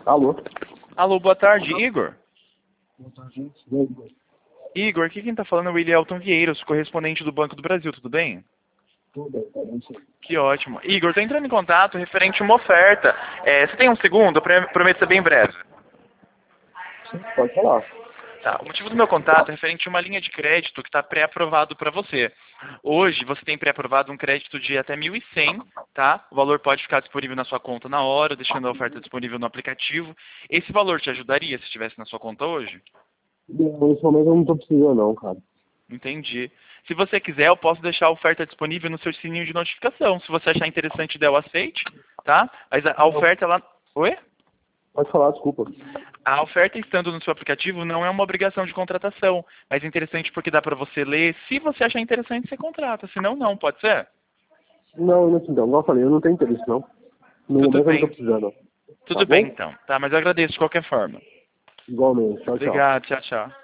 Alô? Alô, boa tarde, Igor. Boa tarde. E aí, Igor? Igor, aqui quem tá falando é o Willielton Vieira, sou correspondente do Banco do Brasil, tudo bem? Tudo bem, tá bem, sim. Que ótimo. Igor, tô entrando em contato referente a uma oferta. Você tem um segundo? Eu prometo ser bem breve. Sim, pode falar. Tá, o motivo do meu contato é referente a uma linha de crédito que está pré-aprovado para você. Hoje você tem pré-aprovado um crédito de até 1.100, tá? O valor pode ficar disponível na sua conta na hora, deixando a oferta disponível no aplicativo. Esse valor te ajudaria se estivesse na sua conta hoje? Nesse momento eu não tô precisando não, cara. Entendi. Se você quiser, eu posso deixar a oferta disponível no seu sininho de notificação. Se você achar interessante, der o aceite, tá? Mas a oferta, ela... Oi? Pode falar, desculpa. A oferta estando no seu aplicativo não é uma obrigação de contratação, mas é interessante porque dá para você ler. Se você achar interessante, você contrata. Se não, não. Pode ser? Não, então, igual eu falei, eu não tenho interesse não. No Tudo momento eu não tô bem. precisando. Tá Tudo bem, bom? então. Tá, mas eu agradeço de qualquer forma. Igualmente. Tchau, tchau. Obrigado. Tchau, tchau.